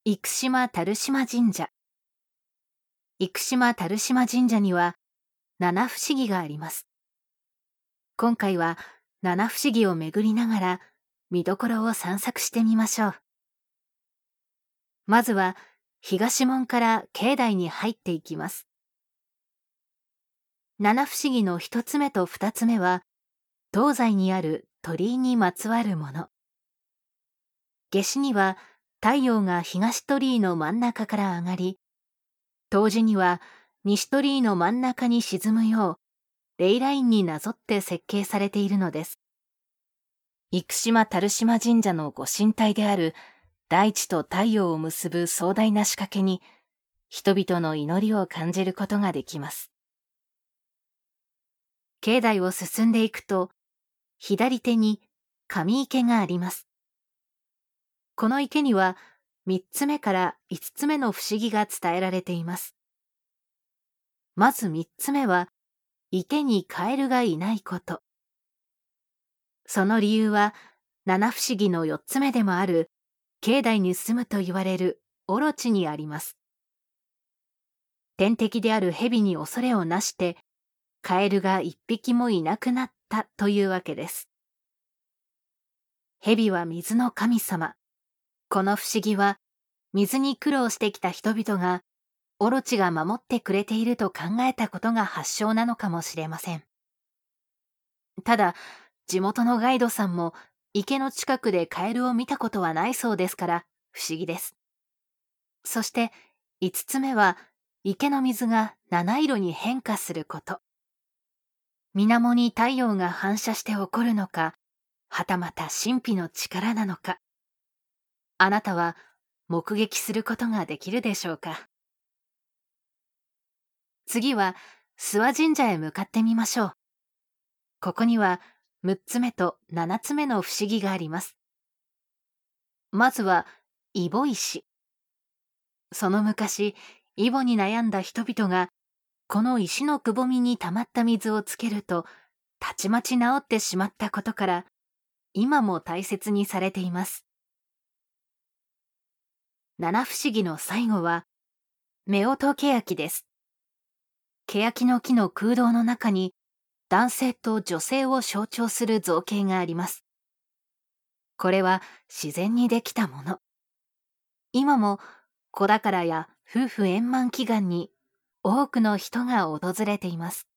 生島樽島神社。生島樽島神社には七不思議があります。今回は七不思議を巡りながら見どころを散策してみましょう。まずは東門から境内に入っていきます。七不思議の一つ目と二つ目は東西にある鳥居にまつわるもの。夏至には太陽が東鳥居の真ん中から上がり、冬至には西鳥居の真ん中に沈むようレイラインになぞって設計されているのです。生島樽島神社のご神体である大地と太陽を結ぶ壮大な仕掛けに人々の祈りを感じることができます。境内を進んでいくと左手に上池があります。この池には3つ目から5つ目の不思議が伝えられています。まず3つ目は池にカエルがいないこと。その理由は七不思議の4つ目でもある境内に住むと言われるオロチにあります。天敵である蛇に恐れをなしてカエルが1匹もいなくなったというわけです。蛇は水の神様。この不思議は水に苦労してきた人々がオロチが守ってくれていると考えたことが発祥なのかもしれません。ただ地元のガイドさんも池の近くでカエルを見たことはないそうですから不思議です。そして5つ目は池の水が七色に変化すること。水面に太陽が反射して起こるのか、はたまた神秘の力なのか。あなたは目撃することができるでしょうか。次は諏訪神社へ向かってみましょう。ここには6つ目と7つ目の不思議があります。まずはイボ石。その昔、イボに悩んだ人々がこの石のくぼみに溜まった水をつけるとたちまち治ってしまったことから今も大切にされています。七不思議の最後は夫婦欅です。欅の木の空洞の中に男性と女性を象徴する造形があります。これは自然にできたもの。今も子宝や夫婦円満祈願に多くの人が訪れています。